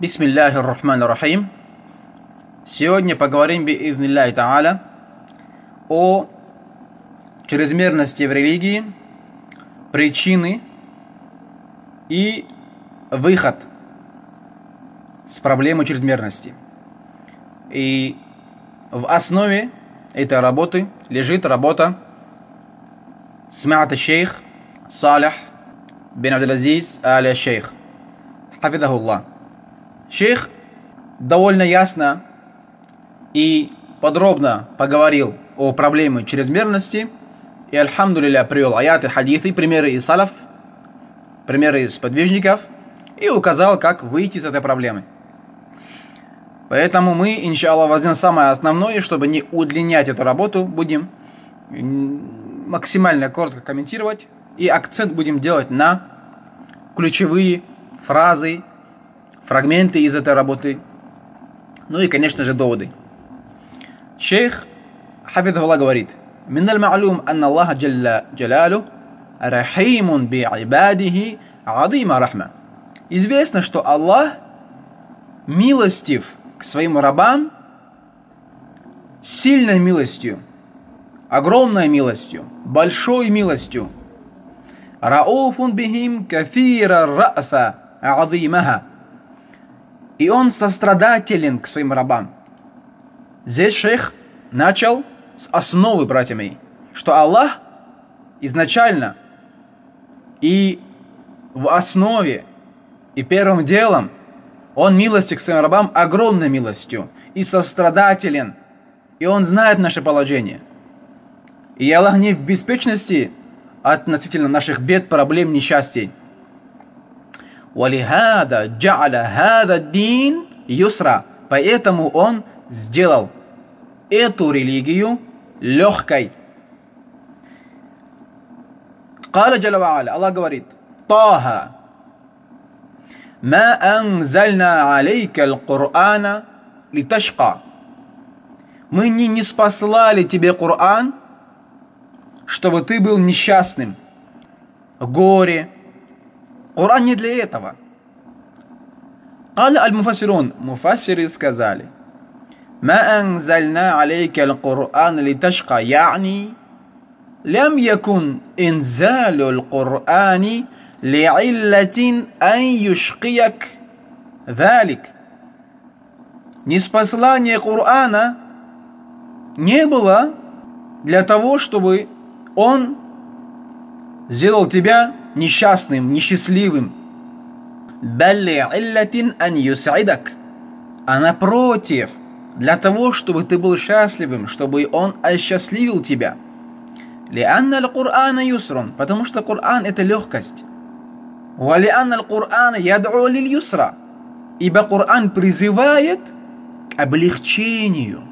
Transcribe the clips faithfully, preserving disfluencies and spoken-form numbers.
Бисмиллахи р-Рахмани р-Рахим. Сегодня поговорим би'идhnиллахи та'аля о чрезмерности в религии, причины и выход с проблемы чрезмерности. И в основе этой работы лежит работа смят шейх Салих бин Абдул-Азиз аль-Шейх, хафидахуллах. Шейх довольно ясно и подробно поговорил о проблеме чрезмерности и, альхамдулилля, привел аяты, хадисы, примеры из салаф, примеры из подвижников и указал, как выйти из этой проблемы. Поэтому мы, иншаллах, возьмем самое основное, чтобы не удлинять эту работу, будем максимально коротко комментировать и акцент будем делать на ключевые фразы, фрагменты из этой работы, ну и, конечно же, доводы. Шейх хафидахуллах говорит: «Минналь ма'лум анна Аллаха джалля джалалу рахимун би ибадихи азима рахма». Известно, что Аллах милостив к своим рабам сильной милостью, огромной милостью, большой милостью. Рауфун бихим кафира рафа азимаха. И он сострадателен к своим рабам. Здесь шейх начал с основы, братья мои, что Аллах изначально и в основе, и первым делом, Он милостив к своим рабам огромной милостью и сострадателен. И Он знает наше положение. И Аллах не в беспечности относительно наших бед, проблем, несчастий. وَلِهَذَا جَعَلَ هَذَا الدِّينَ يُسْرًا. Поэтому Он сделал эту религию легкой. قال جل وعلا, Аллах говорит: طه ما أنزلنا عليك القرآن لتشقى. Мы не ниспослали тебе Коран, чтобы ты был несчастным, горе. Коран не для этого. قال المفسرون, муфассиры сказали: ما أنزلنا عليك القرآن لتشقى يعني لم يكن إنزال القرآن لعلة أن يشقيك ذلك. Ниспослание Корана не было для того, чтобы он сделал тебя несчастным, несчастливым. Балли иллатин ан юс'идак. А напротив, для того, чтобы ты был счастливым, чтобы он осчастливил тебя. Лианна аль-Кур'ана юсрун. Потому что Коран это легкость. Ва лианна аль-Кур'ана яд'у лиль-юсра. Ибо Коран призывает к облегчению.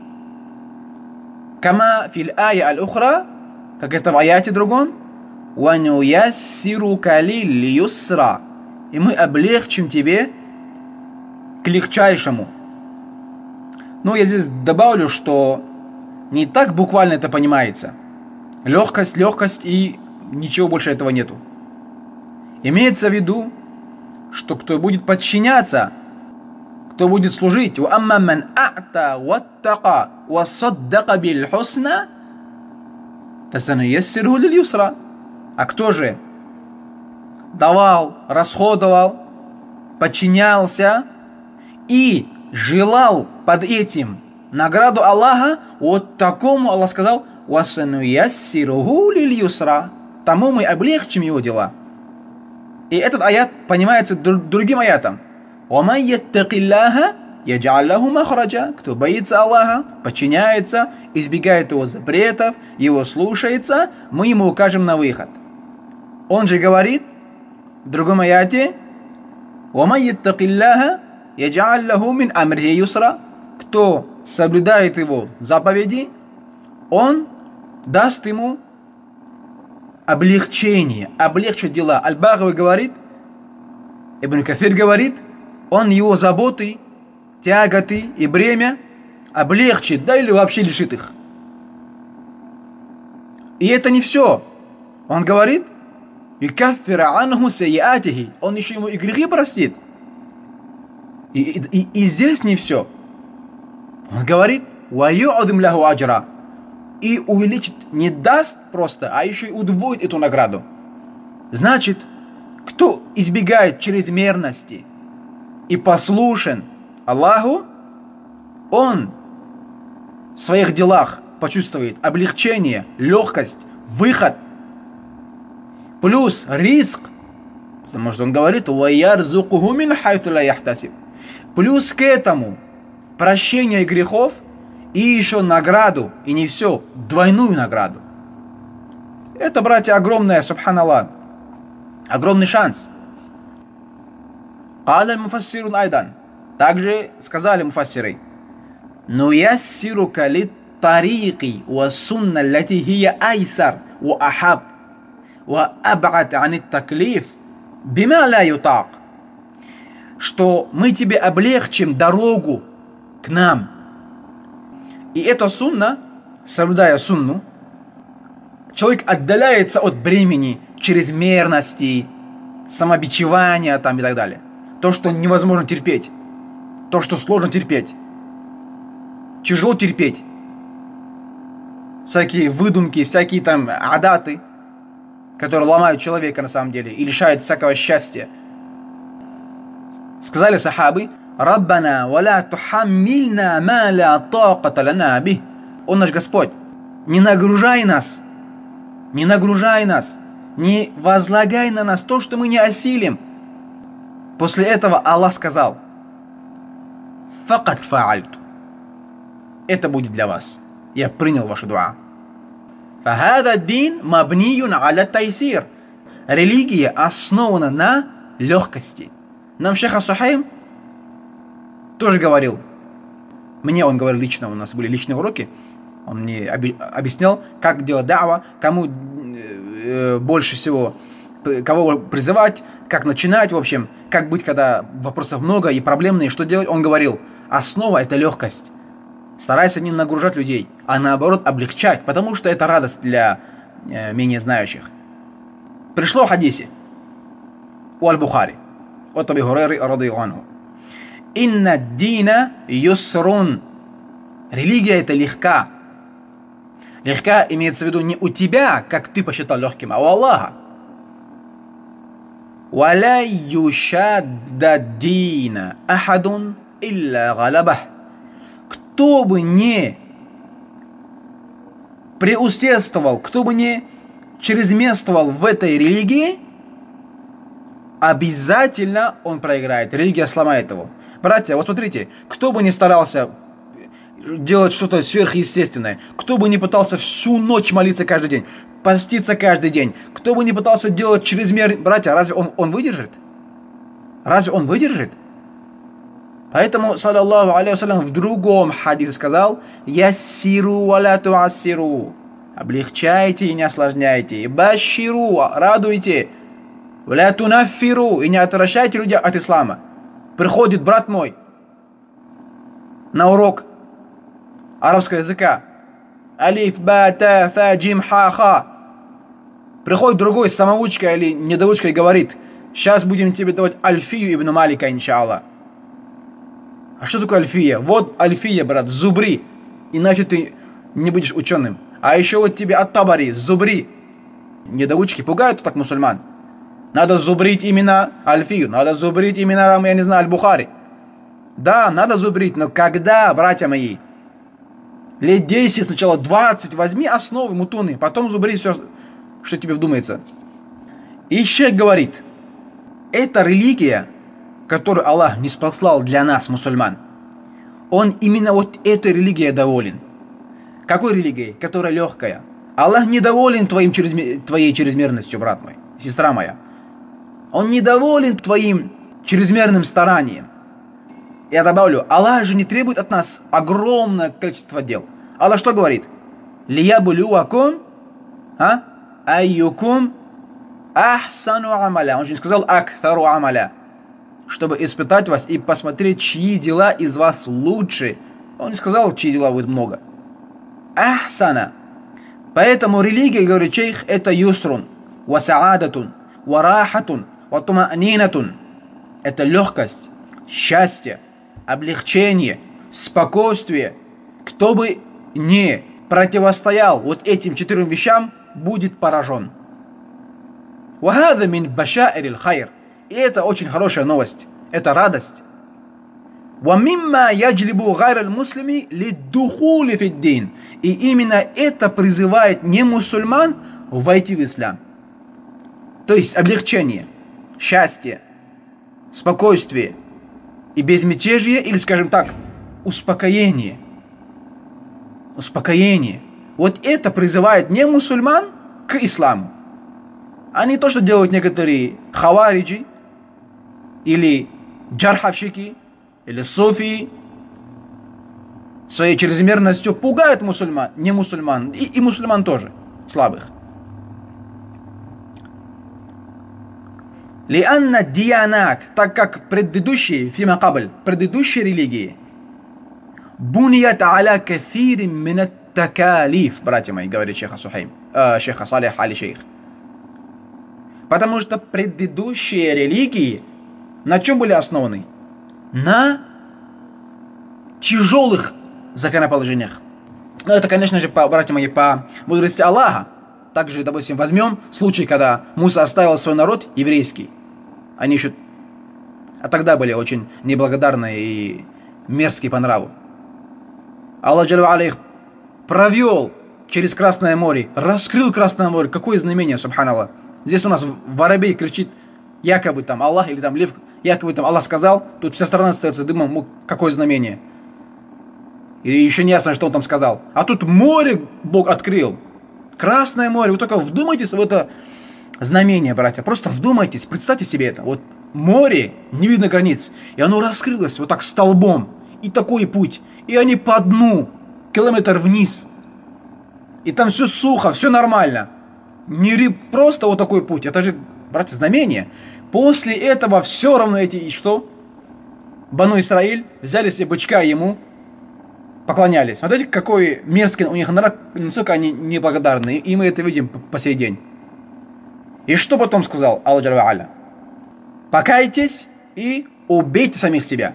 Кама фил ая аль-ухра, как это в аяте другом. وَنُيَسِّرُكَ لِلْيُسْرَى. И мы облегчим тебе к легчайшему. Ну, я здесь добавлю, что не так буквально это понимается. Легкость, легкость и ничего больше этого нету. Имеется в виду, что кто будет подчиняться, кто будет служить, وَأَمَّا مَنْ أَعْتَى وَاتَّقَى وَصَدَّقَ بِالْحُسْنَى فَسَنُيَسِّرُهُ لِلْيُسْرَى. А кто же давал, расходовал, подчинялся и желал под этим награду Аллаха, вот такому Аллах сказал: «Васануяссируху лиль-юсра». Тому мы облегчим его дела. И этот аят понимается другим аятом. «Ваман яттакиллаха ядж'аль лаху махраджа». Кто боится Аллаха, подчиняется, избегает его запретов, его слушается, мы ему укажем на выход. Он же говорит в другом аяте: «Ваман яттакиллаха ядж'аль лаху мин амрихи юсра». Кто соблюдает его заповеди, он даст ему облегчение, облегчит дела. Аль-Багави говорит, Ибн Кафир говорит, он его заботы, тяготы и бремя облегчит, да или вообще лишит их. И это не все. Он говорит: «Юкаффира анху сайятихи». Он еще ему и грехи простит. И, и, и здесь не все. Он говорит, وَيُعْدِمْ لَهُ أَجْرًا, и увеличит, не даст просто, а еще и удвоит эту награду. Значит, кто избегает чрезмерности и послушен Аллаху, он в своих делах почувствует облегчение, легкость, выход, плюс риск, потому что он говорит, وَيَرْزُقُهُ مِنْ حَيْثُ لَا يَحْتَسِبُ, плюс к этому прощение грехов и еще награду, и не все, двойную награду. Это, братья, огромное, субханаллах, огромный шанс. قال المفسرون أيضا, также сказали муфассиры, نُيَسِّرُكَ لِلطَّرِيقِ وَالسُّنَّةِ التي هي أيسر وأحب وأبعد عن التكليف بما لا يطاق, что мы тебе облегчим дорогу к нам. И эта сунна, соблюдая сунну, человек отдаляется от бремени, чрезмерности, самобичевания там и так далее. То, что невозможно терпеть, то, что сложно терпеть, тяжело терпеть. Всякие выдумки, всякие там адаты, которые ломают человека на самом деле и лишают всякого счастья. Сказали сахабы, «Раббана, валя тухаммильна ма ля тaqата лана бих». О наш Господь, не нагружай нас, не нагружай нас, не возлагай на нас то, что мы не осилим. После этого Аллах сказал, «Факат фаальту». Это будет для вас. Я принял вашу дуа. «Фахада дин мабниюн аля тайсир». Религия основана на легкости. Нам шейх ас-Сухайм тоже говорил, мне он говорил лично, у нас были личные уроки, он мне объяснял, как делать да'ва, кому э, больше всего, кого призывать, как начинать, в общем, как быть, когда вопросов много и проблемные, что делать. Он говорил, основа – это легкость. Старайся не нагружать людей, а наоборот облегчать, потому что это радость для э, менее знающих. Пришло в хадисе у Аль-Бухари от Аби Хурайры радийаллаху анху. «Инна дина юсрун». Религия – это легка. Легка имеется в виду не у тебя, как ты посчитал легким, а у Аллаха. «Валя юшадда дина ахадун илля галабах». Кто бы не преусердствовал, кто бы не чрезмерствовал в этой религии, обязательно он проиграет. Религия сломает его. Братья, вот смотрите, кто бы ни старался делать что-то сверхъестественное, кто бы ни пытался всю ночь молиться каждый день, поститься каждый день, кто бы ни пытался делать чрезмерно... Братья, разве он, он выдержит? Разве он выдержит? Поэтому, саллаллаху алейхи вассалям, в другом хадисе сказал, «Яссиру ва ля туассиру». Облегчайте и не осложняйте. «Баширу», радуйте. «Ва ля тунаффиру», и не отвращайте людей от ислама. Приходит брат мой на урок арабского языка. Алиф, ба, та, фа, джим, ха, ха. Приходит другой с самоучкой или недоучкой и говорит, сейчас будем тебе давать Альфию ибн Малика, иншаллах. А что такое Альфия? Вот Альфия, брат, зубри. Иначе ты не будешь ученым. А еще вот тебе Ат-Табари, зубри. Недоучки пугают так мусульман. Надо зубрить именно Альфию, надо зубрить именно, я не знаю, Аль-Бухари. Да, надо зубрить, но когда, братья мои, лет десять, сначала двадцать, возьми основы, мутуны, потом зубри все, что тебе вдумается. И шейх говорит, эта религия, которую Аллах ниспослал для нас, мусульман, он именно вот этой религией доволен. Какой религией? Которая легкая. Аллах недоволен твоим чрезмер... твоей чрезмерностью, брат мой, сестра моя. Он недоволен твоим чрезмерным старанием. Я добавлю, Аллах же не требует от нас огромное количество дел. Аллах что говорит? «Лиябулюакум, а? Айюкум ахсану амаля». Он же не сказал «акthару амаля», чтобы испытать вас и посмотреть, чьи дела из вас лучше. Он не сказал, чьи дела будет много. Ахсана. Поэтому религия, говорит шейх, это юсрун, ва саадатун, ва рахатун, ва тума'нинатун. Это легкость, счастье, облегчение, спокойствие. Кто бы не противостоял вот этим четырем вещам, будет поражен. وَهَذَا مِنْ بَشَائِرِ الْخَيْرِ. И это очень хорошая новость. Это радость. وَمِمَّا يَجْلِبُ غَيْرَ الْمُسْلِمِ لِلدُّخُولِ فِي الدِّينِ. И именно это призывает не мусульман войти в ислам. То есть облегчение, счастье, спокойствие и безмятежие, или, скажем так, успокоение. Успокоение. Вот это призывает не мусульман к исламу. А не то, что делают некоторые хавариджи, или джархавщики, или суфии. Своей чрезмерностью пугают мусульман, не мусульман, и, и мусульман тоже, слабых. Лианна дианат, так как предыдущие, фима кабль, предыдущие религии, буният аля кафирин минат такалиф, братья мои, говорит шейх Сухайм, э, шейх Салих али шейх. Потому что предыдущие религии на чем были основаны? На тяжелых законоположениях. Но это, конечно же, по, братья мои, по мудрости Аллаха. Также, допустим, возьмем случай, когда Муса оставил свой народ еврейский. Они еще... А тогда были очень неблагодарные и мерзкие по нраву. Аллах Джалла ва Аля их провел через Красное море, раскрыл Красное море. Какое знамение, субханаллах. Здесь у нас воробей кричит, якобы там Аллах, или там лев, якобы там Аллах сказал, тут вся страна остается дымом, какое знамение. И еще не ясно, что он там сказал. А тут море Бог открыл. Красное море. Вы только вдумайтесь в это знамение, братья. Просто вдумайтесь, представьте себе это. Вот море, не видно границ. И оно раскрылось вот так столбом. И такой путь. И они по дну, километр вниз. И там все сухо, все нормально. Не рыб, просто вот такой путь. Это же, братья, знамение. После этого все равно эти, и что? Бану Исраиль взяли себе бычка ему, поклонялись. Смотрите, какой мерзкий у них народ, насколько они неблагодарны. И мы это видим по, по сей день. И что потом сказал Аллах Джалла ва Аля? Покайтесь и убейте самих себя.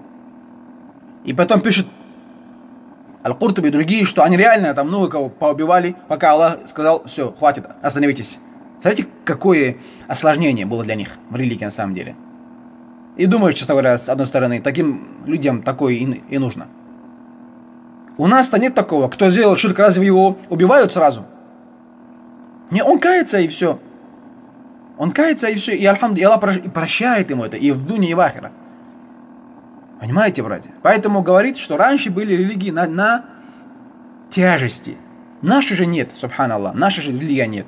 И потом пишет Аль-Куртуби и другие, что они реально там много кого поубивали, пока Аллах сказал, все, хватит, остановитесь. Смотрите, какое осложнение было для них в религии на самом деле. И думаю, честно говоря, с одной стороны, таким людям такое и, и нужно. У нас-то нет такого. Кто сделал ширк, разве его убивают сразу? Не, он кается и все. Он кается и все. И Алхамду, и Аллах прощает ему это и в дуне, и в ахире. Понимаете, братья? Поэтому говорит, что раньше были религии на, на тяжести. Наши же нет, субханаллах. Наши же религия нет.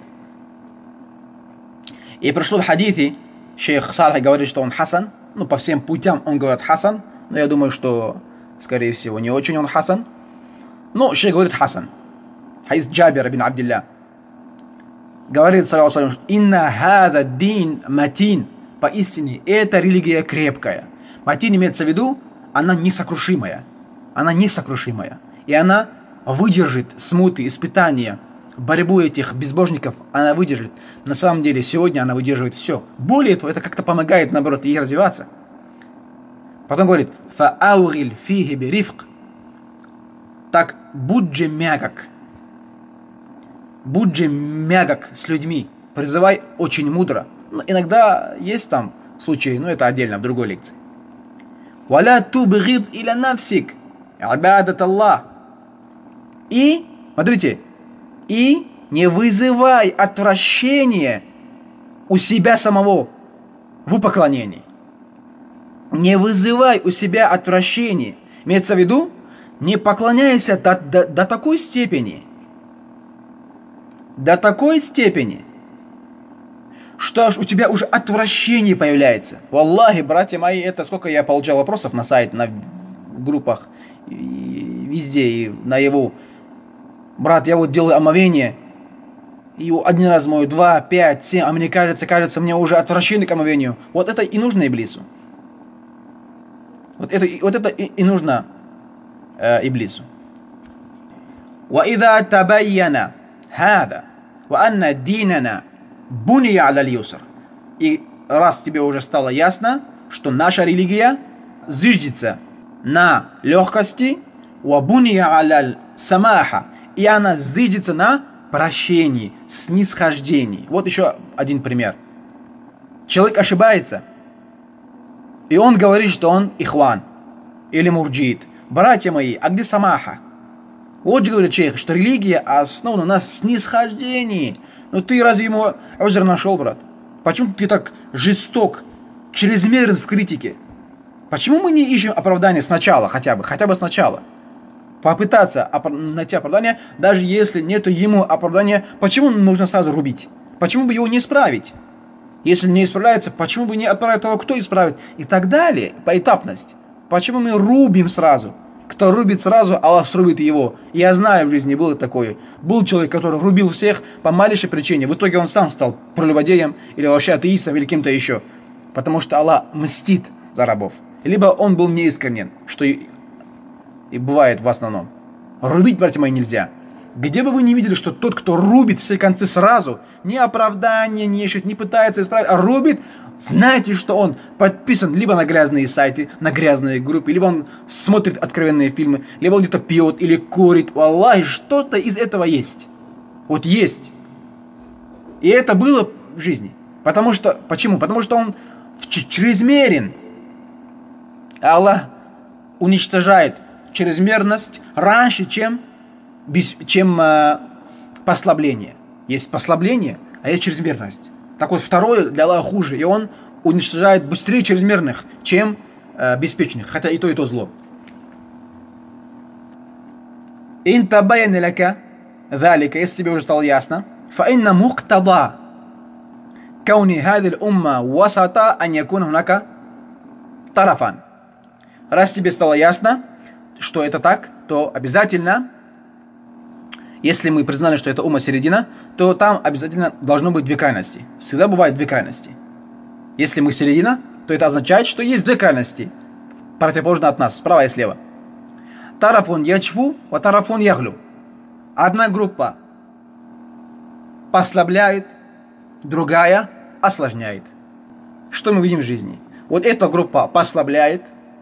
И пришло в хадифе, шейх Салих говорит, что он хасан. Ну, по всем путям он говорит хасан. Но я думаю, что, скорее всего, не очень он хасан. Но шейх говорит хасан. Хадис Джабира бин Абдилля. Говорит, саллаллаху алейхи ва саллям, инна хаза дин матин. Поистине, эта религия крепкая. Матин имеется в виду, она несокрушимая. Она несокрушимая. И она выдержит смуты, испытания, борьбу этих безбожников, она выдержит. На самом деле, сегодня она выдерживает все. Более того, это как-то помогает, наоборот, ей развиваться. Потом говорит, фа'аурил фихи бирифк. Так, будь же мягок. Будь же мягок с людьми. Призывай очень мудро. Но иногда есть там случаи, но это отдельно, в другой лекции. «Валя тубгид иля нафсик, ибадат Аллах». И, смотрите, и не вызывай отвращения у себя самого в поклонении. Не вызывай у себя отвращения. Имеется в виду, не поклоняйся до, до, до такой степени, до такой степени, что у тебя уже отвращение появляется. Валлахи, братья мои, это сколько я получал вопросов на сайте, на группах, и везде, и на его. Брат, я вот делаю омовение, и один раз мою, два, пять, семь, а мне кажется, кажется, мне уже отвращение к омовению. Вот это и нужно Иблису. Вот это, вот это и, и нужно э, Иблису. وَإِذَا تَبَيَّنَ هَذَا وَأَنَّ دِينَنَا буния аля юср. И раз тебе уже стало ясно, что наша религия, зиждется на легкости, вабуния аляль самаха, и она зиждется на прощении, снисхождении. Вот еще один пример. Человек ошибается, и он говорит, что он ихван или мурджиит. Братья мои, а где самаха? Вот же говорит шейх, что религия основана на снисхождении. Но ты разве ему узр нашел, брат? Почему ты так жесток, чрезмерен в критике? Почему мы не ищем оправдания сначала, хотя бы, хотя бы сначала? Попытаться опр- найти оправдание, даже если нету ему оправдания, почему нужно сразу рубить? Почему бы его не исправить? Если не исправляется, почему бы не отправить того, кто исправит? И так далее, поэтапность. Почему мы рубим сразу? Кто рубит сразу, Аллах срубит его. Я знаю, в жизни было такое. Был человек, который рубил всех по малейшей причине. В итоге он сам стал прелюбодеем или вообще атеистом или кем-то еще. Потому что Аллах мстит за рабов. Либо он был неискренен, что и, и бывает в основном. Рубить, братья мои, нельзя. Где бы вы не видели, что тот, кто рубит все концы сразу, ни оправдания не ищет, не пытается исправить, а рубит, знаете, что он подписан либо на грязные сайты, на грязные группы, либо он смотрит откровенные фильмы, либо он где-то пьет или курит. Аллах, что-то из этого есть. Вот есть. И это было в жизни. Потому что, почему? Потому что он чрезмерен. Аллах уничтожает чрезмерность раньше, чем, без, чем э, послабление. Есть послабление, а есть чрезмерность. Так вот, второе для Аллаха хуже, и он уничтожает быстрее чрезмерных, чем э, беспечных, хотя и то, и то зло. «Ин табаяна лака залика», если тебе уже стало ясно, «фаинна муктада кауни хадил умма васата ан якун хунака тарафан». Раз тебе стало ясно, что это так, то обязательно, если мы признали, что это умма середина, то там обязательно должно быть две крайности. Всегда бывает две крайности. Если мы середина, то это означает, что есть две крайности, противоположно от нас, справа и слева. Тарафун ячфу, ва тарафун яглю. Одна группа послабляет, другая осложняет. Что мы видим в жизни? Вот эта группа послабляет,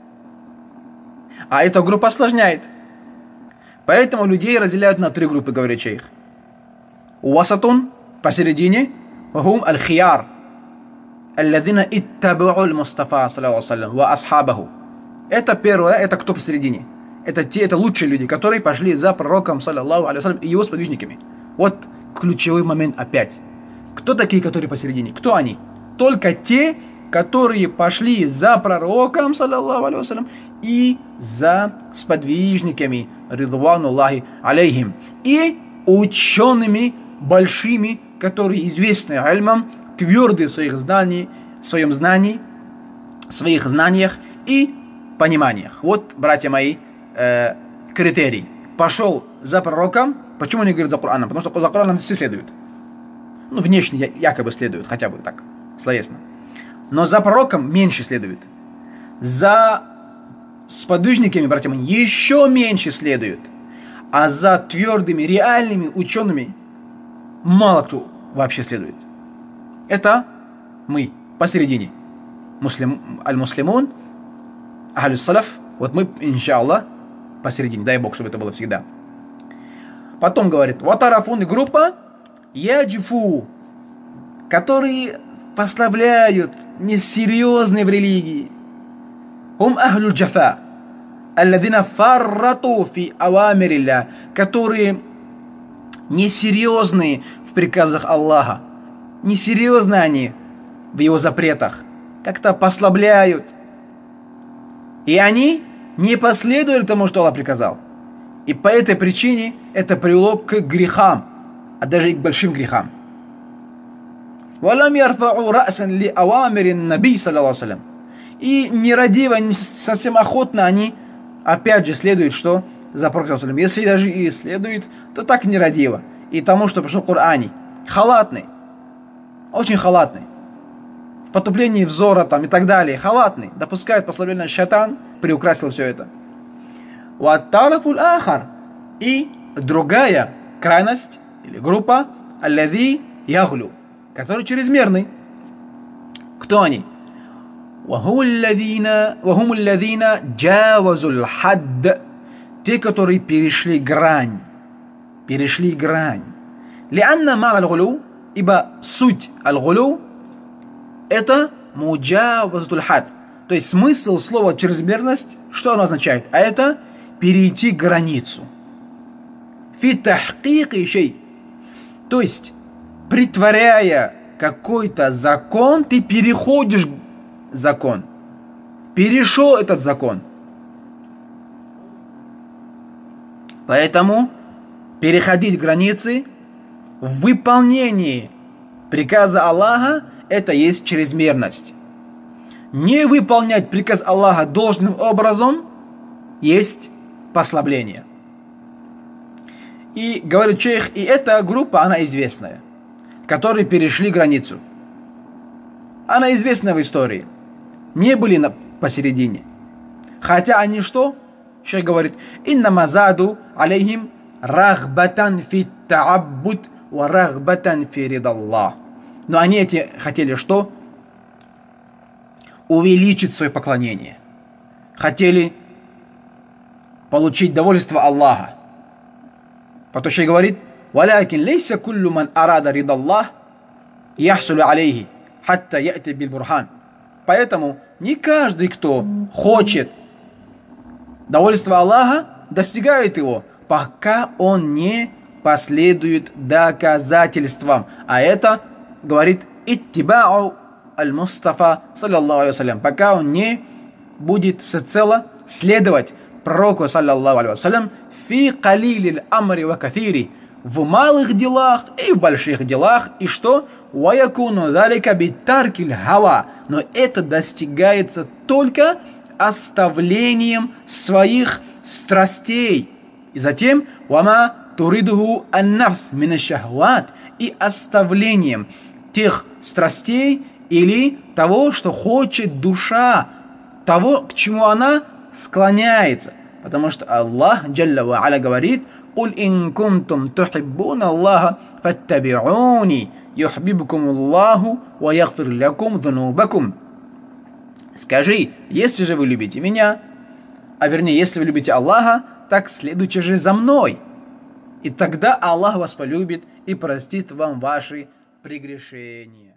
а эта группа осложняет. Поэтому людей разделяют на три группы, говорит шейх. Уасатун, посередине, вахум аль-хияр, алладина иттабу'у аль-Мустафа, саллаллаху алейхи ва саллям, ва асхабаху. Это первое, это кто посередине. Это те, это лучшие люди, которые пошли за пророком, саллаллаху алейхи ва саллям, и его сподвижниками. Вот ключевой момент опять. Кто такие, которые посередине? Кто они? Только те, которые пошли за пророком, саллаллаху алейхи ва саллям, и за сподвижниками, ридвануллахи алейхим, и учеными большими, которые известны альмам, твердые в своих знаниях, в своем знании, в своих знаниях и пониманиях. Вот, братья мои, э, критерий. Пошел за пророком. Почему не говорит за Кораном? Потому что за Кораном все следуют. Ну, внешне якобы следуют, хотя бы так, словесно. Но за пророком меньше следует. За сподвижниками, братья мои, еще меньше следует. А за твердыми, реальными учеными мало кто вообще следует. Это мы посередине. Муслим, аль-муслимун, ахлюс-салаф. Вот мы, иншаллах, посередине. Дай Бог, чтобы это было всегда. Потом говорит, ватарафун, группа яджфу, которые послабляют, несерьезные в религии. Хум ахлюль джафа, алладина фаррату фи авамирилля, которые несерьезные в приказах Аллаха. Несерьезны они в его запретах. Как-то послабляют. И они не последовали тому, что Аллах приказал. И по этой причине это привело к грехам, а даже и к большим грехам. وَلَمْ يَرْفَعُوا رَأْسًا لِأَوَامِرِ النَّبِيِّ صلى الله عليه وسلم. И нерадиво, не совсем охотно они опять же следуют, что за пророком. Если даже и следуют, то так нерадиво. И тому, что пришло в Коране. Халатный. Очень халатный. В потуплении взора там и так далее. Халатный. Допускают послабление. Шайтан приукрасил все это. وَالتَّارَفُ الْآخَرِ. И другая крайность или группа аллади яглю, который чрезмерный. Кто они? وهم الذين وهم الذين جاوزوا الحد, те, которые перешли грань, перешли грань. لأن معنى الغلو, ибо суть аль-гулу это муджавазатуль хад. То есть смысл слова чрезмерность, что оно означает? А это перейти границу. Фи тахкики шей. То есть, притворяя какой-то закон, ты переходишь закон. Перешел этот закон. Поэтому переходить границы в выполнении приказа Аллаха это есть чрезмерность. Не выполнять приказ Аллаха должным образом есть послабление. И говорит шейх, и эта группа, она известная, которые перешли границу. Она известна в истории. Не были на, посередине. Хотя они что? Шейх говорит, «Иннама заду алейхим рахбатан фи та'аббуд ва рахбатан фи ридаллах». Но они эти хотели что? Увеличить свое поклонение. Хотели получить довольство Аллаха. Потому что говорит, «Валякин лейса куллю ман арада ридаллах яхсулю алейхи хатта я'ти бил бурхан». Поэтому не каждый, кто хочет довольства Аллаха, достигает его, пока он не последует доказательствам. А это, говорит, «Иттибау аль-Мустафа, саллаллаху алейхи вассалям», пока он не будет всецело следовать пророку, саллаллаху алейхи вассалям, фи калилил амри ва кафири, в малых делах и в больших делах, и что? Ваякуну далика битаркиль хава, но это достигается только оставлением своих страстей. И затем вама туридуху ан-нафс мин аш-шахват, и оставлением тех страстей или того, что хочет душа, того, к чему она склоняется. Потому что Аллах Джалля ва Аля говорит, «Куль ин кунтум тухиббуна Аллаха фаттаби'уни юхбибкум Аллаху ва ягфир лякум зунубакум». Скажи, если же вы любите меня, а вернее, если вы любите Аллаха, так следуйте же за мной. И тогда Аллах вас полюбит и простит вам ваши прегрешения.